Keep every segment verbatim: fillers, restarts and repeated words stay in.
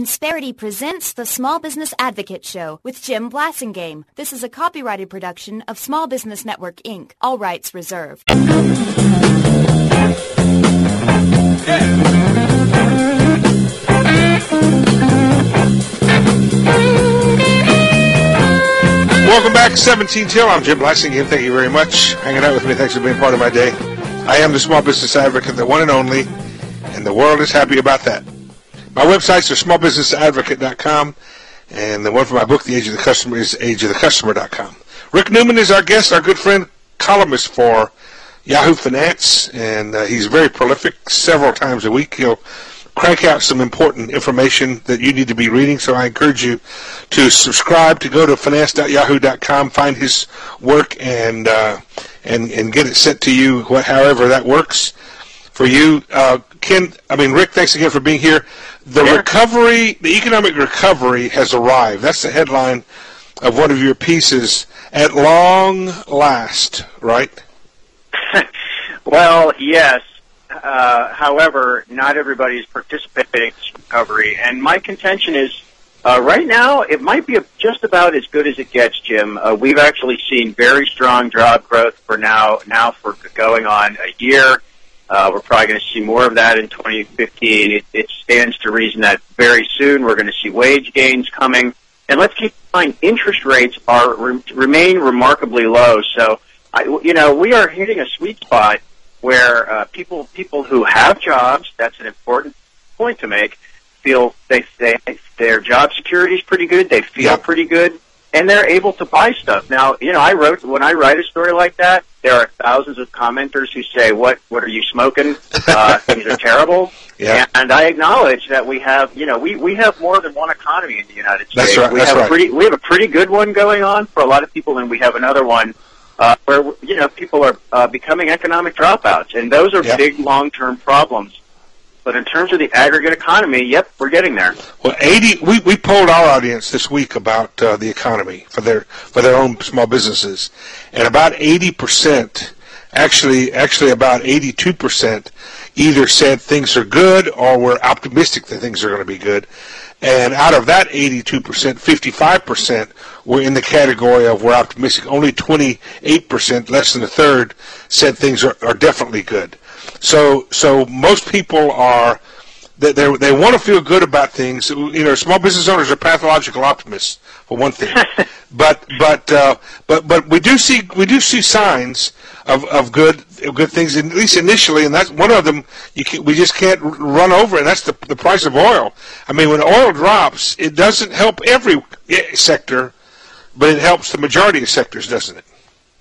Insperity presents the Small Business Advocate Show with Jim Blasingame. This is a copyrighted production of Small Business Network, Incorporated. All rights reserved. Welcome back, seventeen till. I'm Jim Blasingame. Thank you very much. Hanging out with me. Thanks for being part of my day. I am the Small Business Advocate, the one and only, and the world is happy about that. My websites are small business advocate dot com, and the one for my book, The Age of the Customer, is age of the customer dot com. Rick Newman is our guest, our good friend, columnist for Yahoo Finance, and uh, he's very prolific. Several times a week he'll crank out some important information that you need to be reading, so I encourage you to subscribe, to go to finance dot yahoo dot com, find his work, and uh, and and get it sent to you, what, however that works for you. Uh, Ken, I mean, Rick, thanks again for being here. The Sure. recovery, the economic recovery has arrived. That's the headline of one of your pieces, at long last, right? Well, yes. Uh, however, not everybody is participating in this recovery. And my contention is, uh, right now, it might be just about as good as it gets, Jim. Uh, we've actually seen very strong job growth for now, now for going on a year. Uh, we're probably going to see more of that in twenty fifteen. It, it stands to reason that very soon we're going to see wage gains coming. And let's keep in mind, interest rates are re- remain remarkably low. So, I, you know, we are hitting a sweet spot where uh, people people who have jobs, that's an important point to make, feel they, they their job security is pretty good, they feel Yeah. pretty good, and they're able to buy stuff. Now, you know, I wrote when I write a story like that, there are thousands of commenters who say, "What what are you smoking? Uh, things are terrible." Yeah. And I acknowledge that we have, you know, we, we have more than one economy in the United States. That's right, We that's have right. a pretty we have a pretty good one going on for a lot of people, and we have another one uh, where, you know, people are uh, becoming economic dropouts, and those are Yeah. big long-term problems. But in terms of the aggregate economy, yep, we're getting there. Well, eighty. We, we polled our audience this week about uh, the economy for their for their own small businesses, and about eighty percent, actually, actually about eighty-two percent, either said things are good or were optimistic that things are going to be good. And out of that eighty-two percent, fifty-five percent were in the category of we're optimistic. Only twenty-eight percent, less than a third, said things are, are definitely good. So, so most people are they they, they want to feel good about things. You know, small business owners are pathological optimists, for one thing. but but uh, but but we do see we do see signs of, of good of good things, at least initially, and that's one of them. You can, we just can't run over, and that's the the price of oil. I mean, when oil drops, it doesn't help every sector, but it helps the majority of sectors, doesn't it?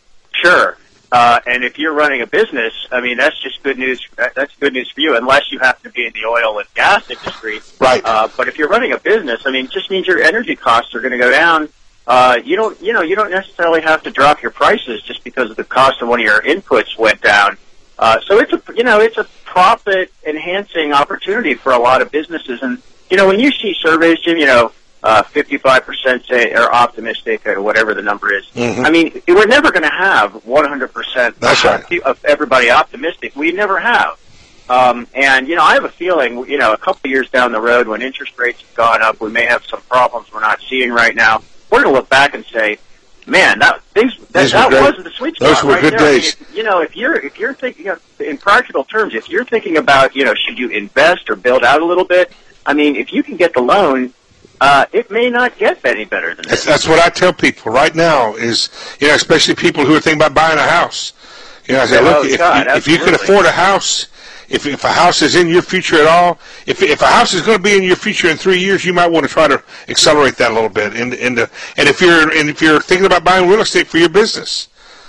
Sure. Uh, and if you're running a business, I mean, that's just good news. That's good news for you, unless you happen to be in the oil and gas industry. Right. Uh, but if you're running a business, I mean, it just means your energy costs are going to go down. Uh, you don't, you know, you don't necessarily have to drop your prices just because the cost of one of your inputs went down. Uh, so it's a, you know, it's a profit-enhancing opportunity for a lot of businesses. And you know, when you see surveys, Jim, you know. Uh, fifty-five percent say are optimistic, or whatever the number is. Mm-hmm. I mean, we're never going to have one hundred percent That's right. of everybody optimistic. We never have. Um, and, you know, I have a feeling, you know, a couple of years down the road when interest rates have gone up, we may have some problems we're not seeing right now. We're going to look back and say, man, that things that, that was the sweet spot. Those were right good there. days. I mean, if, you know, if you're if you're thinking of, in practical terms, if you're thinking about, you know, should you invest or build out a little bit? I mean, if you can get the loan, Uh, it may not get any better than That's, that. that's what I tell people right now is, you know, especially people who are thinking about buying a house. You know, I say, Oh, look, if, God, you, if you can absolutely. afford a house, if if a house is in your future at all, if if a house is going to be in your future in three years, you might want to try to accelerate that a little bit. And and uh, and if you're and if you're thinking about buying real estate for your business,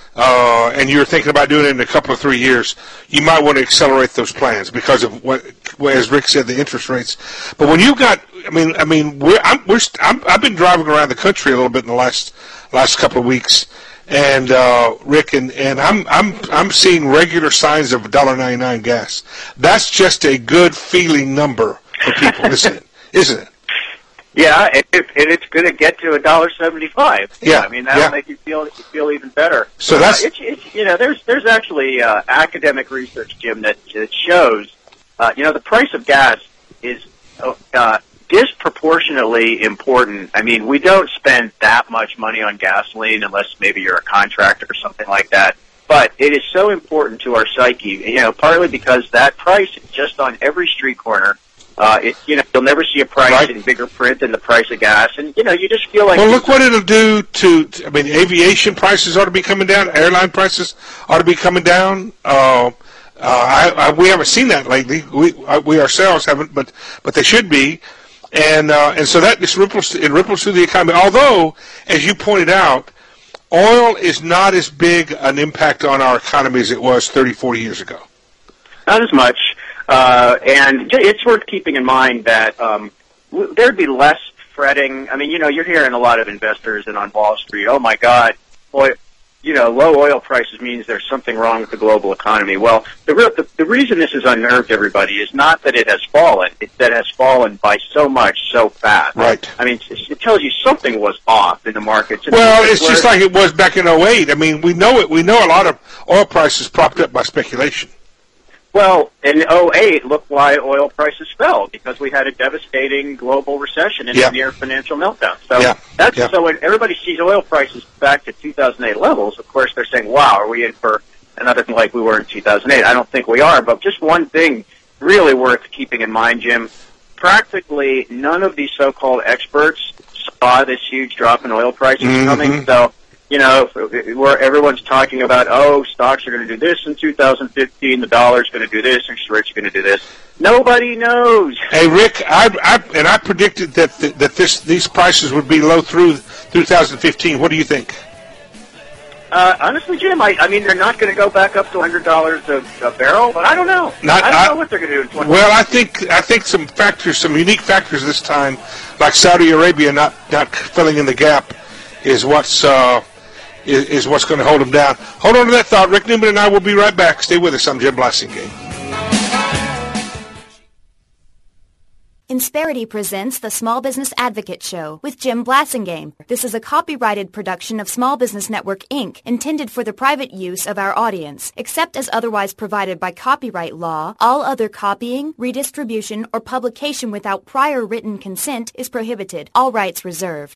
uh, and you're thinking about doing it in a couple of three years, you might want to accelerate those plans because of what, as Rick said, the interest rates. But when you've got, I mean, I mean, we're, I'm, we're, I'm, I've been driving around the country a little bit in the last last couple of weeks, and uh, Rick, and, and I'm I'm I'm seeing regular signs of one dollar ninety-nine gas. That's just a good feeling number for people, isn't it? Isn't it? Yeah, and, it, and it's going to get to a dollar seventy-five. Yeah, I mean that'll yeah. make you feel feel even better. So that's uh, it's, it's you know there's there's actually uh, academic research, Jim, that that shows uh, you know the price of gas is uh, disproportionately important. I mean, we don't spend that much money on gasoline unless maybe you're a contractor or something like that. But it is so important to our psyche, you know, partly because that price is just on every street corner. Uh, it, you know, you'll never see a price right. in bigger print than the price of gas, and you know, you just feel like. Well, look what it'll do to. I mean, aviation prices ought to be coming down. Airline prices ought to be coming down. Uh, uh, I, I, we haven't seen that lately. We uh, we ourselves haven't, but but they should be, and uh, and so that just ripples it ripples through the economy. Although, as you pointed out, oil is not as big an impact on our economy as it was thirty, forty years ago. Not as much. Uh, and it's worth keeping in mind that um, w- there'd be less fretting. I mean, you know, you're hearing a lot of investors and on Wall Street, oh, my God, boy, you know, low oil prices means there's something wrong with the global economy. Well, the, real, the, the reason this has unnerved everybody is not that it has fallen. It's that it has fallen by so much, so fast. Right. I mean, it, it tells you something was off in the markets. Well, it's just like it was back in oh eight. I mean, we know it. We know a lot of oil prices propped up by speculation. Well, in oh eight, look why oil prices fell, because we had a devastating global recession and yeah. a near financial meltdown. So yeah. that's yeah. so when everybody sees oil prices back to two thousand eight levels, of course they're saying, wow, are we in for another thing like we were in two thousand eight? I don't think we are, but just one thing really worth keeping in mind, Jim. Practically none of these so-called experts saw this huge drop in oil prices mm-hmm. coming, so you know, where everyone's talking about, oh, stocks are going to do this in two thousand fifteen, the dollar's going to do this, interest rates are going to do this. Nobody knows. Hey, Rick, I, I and I predicted that the, that this these prices would be low through two thousand fifteen. What do you think? Uh, honestly, Jim, I, I mean, they're not going to go back up to one hundred dollars a, a barrel, but I don't know. Not, I don't I, know what they're going to do in twenty. Well, I think I think some factors, some unique factors this time, like Saudi Arabia not not filling in the gap, is what's. Uh, Is, is what's going to hold them down. Hold on to that thought. Rick Newman and I will be right back. Stay with us. I'm Jim Blasingame. Insperity presents the Small Business Advocate Show with Jim Blasingame. This is a copyrighted production of Small Business Network, Incorporated, intended for the private use of our audience. Except as otherwise provided by copyright law, all other copying, redistribution, or publication without prior written consent is prohibited. All rights reserved.